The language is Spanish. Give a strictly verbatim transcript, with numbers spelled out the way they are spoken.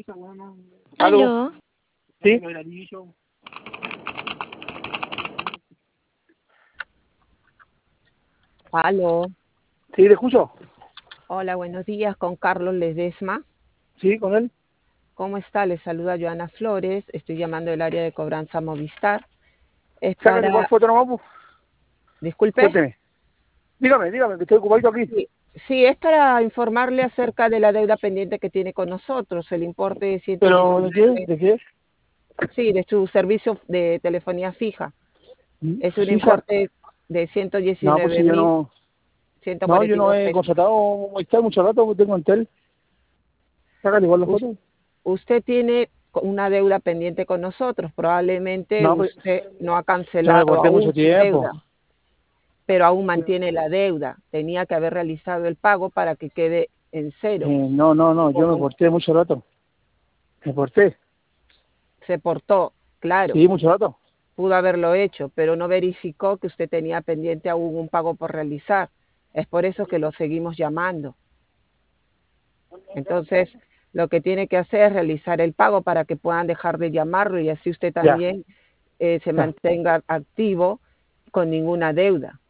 ¿Aló? Aló, ¿Sí? Aló, ¿Sí, le escucho? hola, buenos días, con Carlos Ledesma. ¿Sí, con él? ¿Cómo está? Les saluda Joana Flores, estoy llamando del área de cobranza Movistar. Es Sácale cuál para, foto nomás, pues. disculpe, Cuénteme. Dígame, dígame, que estoy ocupadito aquí. sí, sí, es para informarle acerca de la deuda pendiente que tiene con nosotros, el importe de ciento ¿Pero de qué? diecinueve, ¿De qué? sí, de su servicio de telefonía fija. Es un ¿Fija? importe de ciento No, pues diecinueve si yo mil no... ciento No, yo cuarenta y no dos he pesos. contratado Movistar mucho rato, porque tengo Entel. Sácale igual la Us- foto. Usted tiene una deuda pendiente con nosotros, probablemente No, pues usted no ha yo me cancelado corté mucho aún su tiempo. deuda, pero aún mantiene la deuda. Tenía que haber realizado el pago para que quede en cero. Eh, no, no, no, yo me Como corté mucho rato. Me corté. se portó, claro, Sí, mucho rato. pudo haberlo hecho, pero no verificó que usted tenía pendiente aún un pago por realizar. Es por eso que lo seguimos llamando. Entonces, lo que tiene que hacer es realizar el pago para que puedan dejar de llamarlo y así usted Ya, también eh, se ya. mantenga activo con ninguna deuda.